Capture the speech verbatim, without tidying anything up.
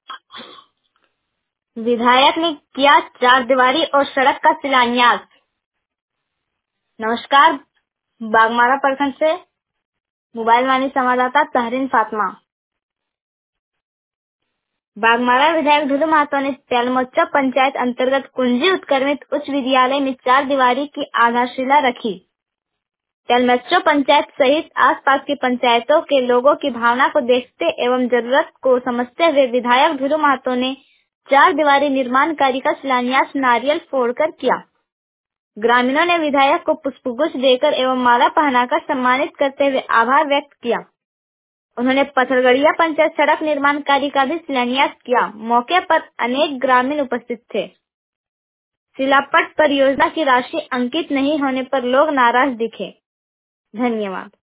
विधायक ने किया चार दीवारी और सड़क का शिलान्यास। नमस्कार, बागमारा प्रखंड से मोबाइल वाणी संवाददाता तहरीन फातिमा। बागमारा विधायक ढुलू महतो ने तेलमोच्चा पंचायत अंतर्गत कुंजी उत्क्रमित उच्च विद्यालय में चार दीवारी की आधारशिला रखी। तेलमोच्चा पंचायत सहित आसपास की पंचायतों के लोगों की भावना को देखते एवं जरूरत को समझते हुए विधायक ढुलू महतो ने चार दीवारी निर्माण कार्य का शिलान्यास नारियल फोड़कर किया। ग्रामीणों ने विधायक को पुष्पगुच्छ देकर एवं माला पहनाकर सम्मानित करते हुए आभार व्यक्त किया। उन्होंने पथरगढ़िया पंचायत सड़क निर्माण कार्य का भी शिलान्यास किया। मौके पर अनेक ग्रामीण उपस्थित थे। शिलापट परियोजना की राशि अंकित नहीं होने पर लोग नाराज दिखे। धन्यवाद।